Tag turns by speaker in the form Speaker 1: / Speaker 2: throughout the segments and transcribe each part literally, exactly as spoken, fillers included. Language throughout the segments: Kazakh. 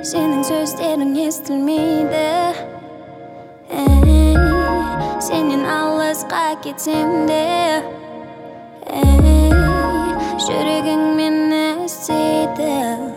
Speaker 1: senin sözlerin естілмейді. Ey, senin алысқа кетсем де, ey, жүрегің мені іздейді.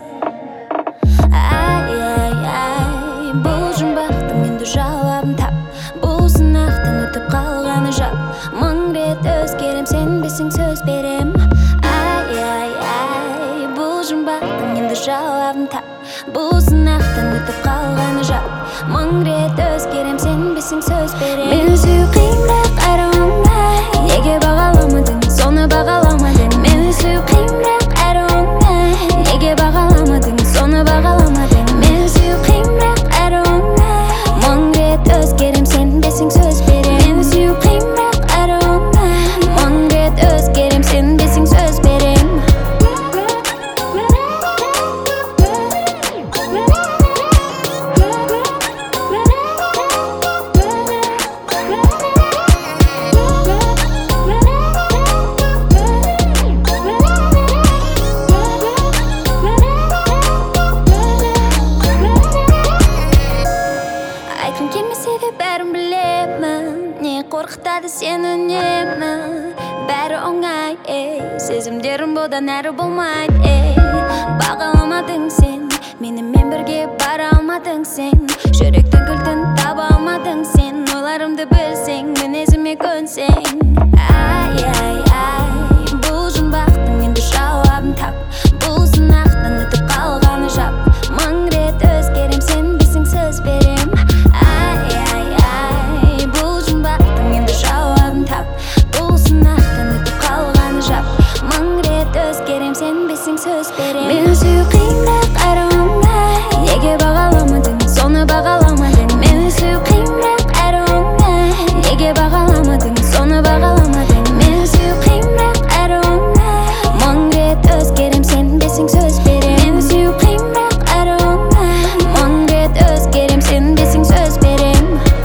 Speaker 1: Ай, ай, ай, бұл жұмбақтың енді жауабын тап. Бұл сынақтан өтіп қалғаны жап. Мың рет өзгерем, сенбесең сөз берем. Ай, ай, ай, бұл жұмбақтың енді жауабын тап. Бұл сынақтан өтіп қалғаны жап. Мың рет өзгерем, сенбесең сөз берем. Мені сүю қиынрақ әрі оңай. Неге бағаламадың, соны бағаламадың. Мені сүю қиынрақ әрі оңай. Неге бағаламадың, соны бағаламадың. Мені сүю қиынрақ әрі оңай. Мың рет өзгерем, сенбесең сөз берем. Мені сүю қиынрақ әрі оңай. Мың рет өзгерем, сенбесең сөз берем. Айтқым келмесе де бәрін білемін. Не қорқытады сені үнемі. Бәрі оңай, ей, сезімдерім бұдан әрі болмайды, ей. Бағаламадың сен, менімен бірге бара алмадың сен. Жүректің кілтін таба алмадың сен. Ойларымды білсең, мінезіме көнсең. Ай, ай, ай, бұл жұмбақтың енді жауабын тап. Бұл сынақтан өтіп қалғаны жап. Мың рет өзгерем, сенбесең сөз берем. Ай, ай, ай, бұл жұмбақтың енді жауабын тап. Бұл сынақтан өтіп қалғаны жап. Мың рет өзгерем, сенбесең сөз берем. Мені сүю қиынрақ әрі оңай. Неге бағаламадың, соны бағаламадың. Мені сүю қиынрақ әрі оңай. Неге бағаламадың, соны бағаламадың. Мені сүю қиынрақ әрі оңай. Мың рет өзгерем, сенбесең сөз берем. Мені сүю қиынрақ әрі оңай. Мың рет өзгерем, сенбесең сөз берем.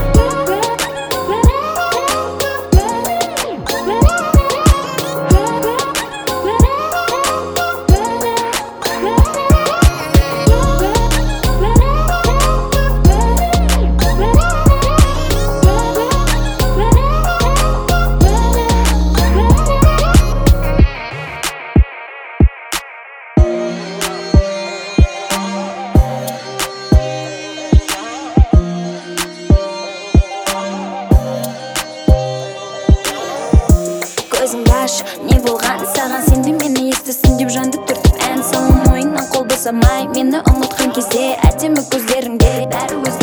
Speaker 1: Көзіңді аш, не болған саған? Сен де мені естісің деп жанды түртіп ән салам. Ойыннан қол босамай, мені ұмытқан кезде әдемі көздеріңде бәрі өзгерді.